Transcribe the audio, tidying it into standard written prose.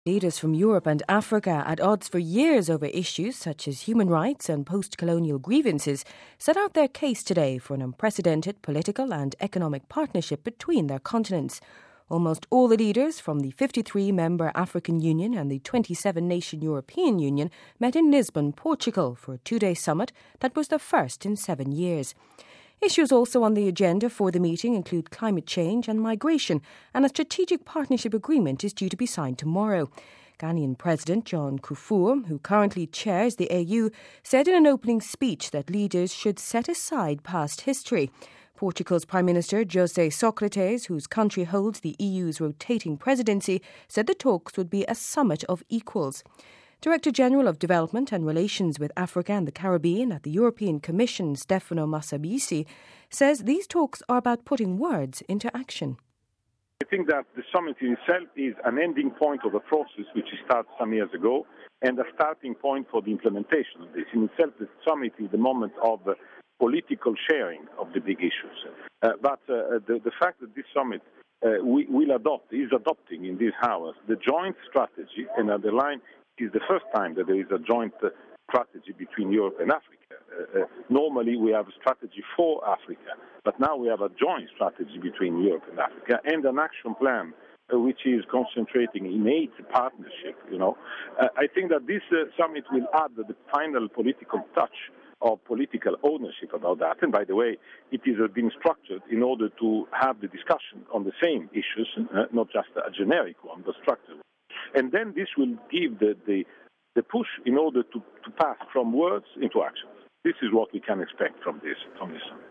Leaders from Europe and Africa, at odds for years over issues such as human rights and post-colonial grievances, set out their case today for an unprecedented political and economic partnership between their continents. Almost all the leaders from the 53-member African Union and the 27-nation European Union met in Lisbon, Portugal, for a two-day summit that was the first in 7 years. Issues also on the agenda for the meeting include climate change and migration, and a strategic partnership agreement is due to be signed tomorrow. Ghanaian President John Kufuor, who currently chairs the AU, said in an opening speech that leaders should set aside past history. Portugal's Prime Minister José Sócrates, whose country holds the EU's rotating presidency, said the talks would be a summit of equals. Director General of Development and Relations with Africa and the Caribbean at the European Commission, Stefano Massabisi, says these talks are about putting words into action. I think that the summit in itself is an ending point of a process which started some years ago and a starting point for the implementation of this. In itself, the summit is the moment of political sharing of the big issues. But the fact that this summit is adopting in this House the joint strategy and underline is the first time that there is a joint strategy between Europe and Africa. Normally we have a strategy for Africa, but now we have a joint strategy between Europe and Africa and an action plan which is concentrating in aid partnership. I think that this summit will add the final political touch of political ownership about that. And by the way, it is being structured in order to have the discussion on the same issues, not just a generic one, but structured. And then this will give the push in order to pass from words into actions. This is what we can expect from this summit.